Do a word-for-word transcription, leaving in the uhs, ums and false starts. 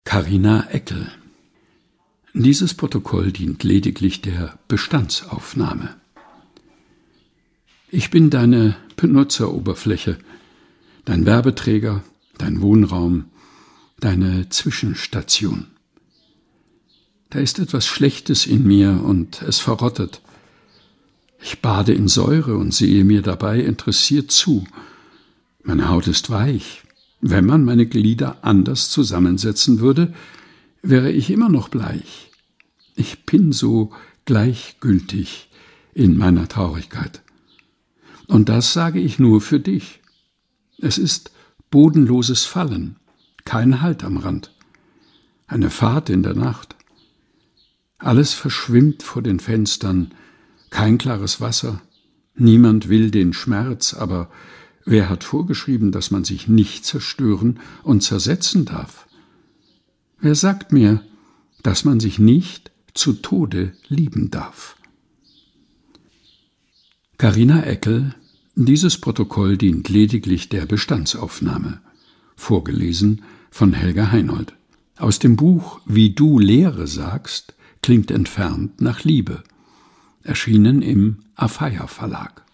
Carina Eckel. Dieses Protokoll dient lediglich der Bestandsaufnahme. Ich bin deine Benutzeroberfläche, dein Werbeträger, dein Wohnraum, deine Zwischenstation. Da ist etwas Schlechtes in mir und es verrottet. Ich bade in Säure und sehe mir dabei interessiert zu. Meine Haut ist weich. Wenn man meine Glieder anders zusammensetzen würde, wäre ich immer noch bleich. Ich bin so gleichgültig in meiner Traurigkeit. Und das sage ich nur für dich. Es ist bodenloses Fallen, kein Halt am Rand, eine Fahrt in der Nacht. Alles verschwimmt vor den Fenstern, kein klares Wasser, niemand will den Schmerz, aber wer hat vorgeschrieben, dass man sich nicht zerstören und zersetzen darf? Wer sagt mir, dass man sich nicht zu Tode lieben darf? Carina Eckel. Dieses Protokoll dient lediglich der Bestandsaufnahme. Vorgelesen von Helga Heinold. Aus dem Buch Wie du Lehre sagst, klingt entfernt nach Liebe. Erschienen im Afeier Verlag.